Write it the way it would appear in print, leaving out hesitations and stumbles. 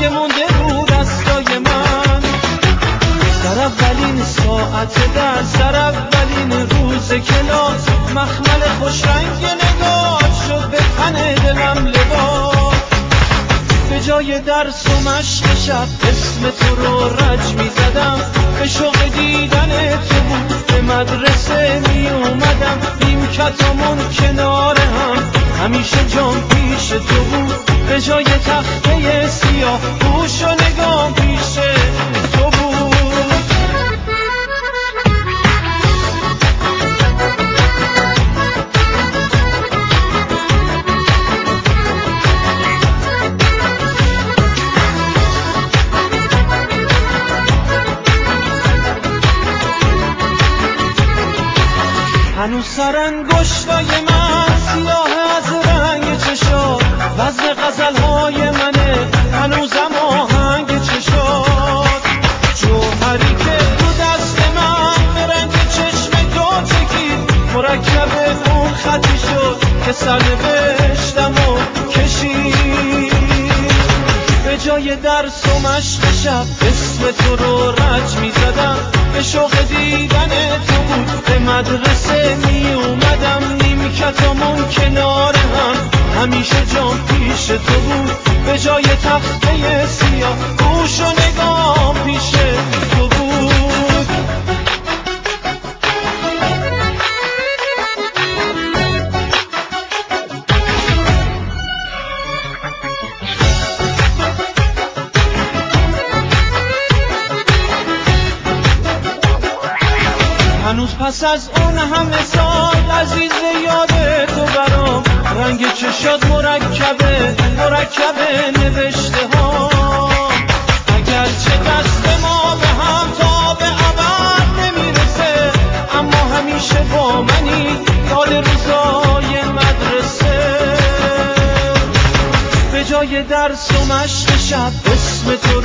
اگه مونده رو دستای من. در اولین ساعت درس، در اولین روز کلاس، مخمل خوش رنگ نگاه شد به تن دلم لباس. به جای درس و مشق شب اسم تو رو رج می زدم، به شوق دیدن تو بود به مدرسه می اومدم. نیمکتامون کنار هم، همیشه جام پیش تو بود، به جای تخته سیاه گوش و نگام پیش تو بود. هنوز سرانگشتای من سیاه از رنگ چشات، وزن غزلهای منه هنوزم آهنگ چشات. جوهری که رو دست من به رنگ چشم تو چکید، مرکب اون خطی شد که سرنوشتم و کشید. به جای درس و مشق شب اسم تو رو رج می زدم، به شوق دیدن تو بود به مدرسه می اومدم. نیمکتامون کنار هم، همیشه جام پیش تو بود، به جای تخته سیاه گوش و نگام پیش تو بود. هنوز پس از اون همه سال عزیز یاد تو برام، رنگ چشات مرکبه نوشته ها. اگرچه دست ما به هم تا به ابد نمیرسه، اما همیشه با منی یاد روزای مدرسه. به جای درس و مشق شب اسم تو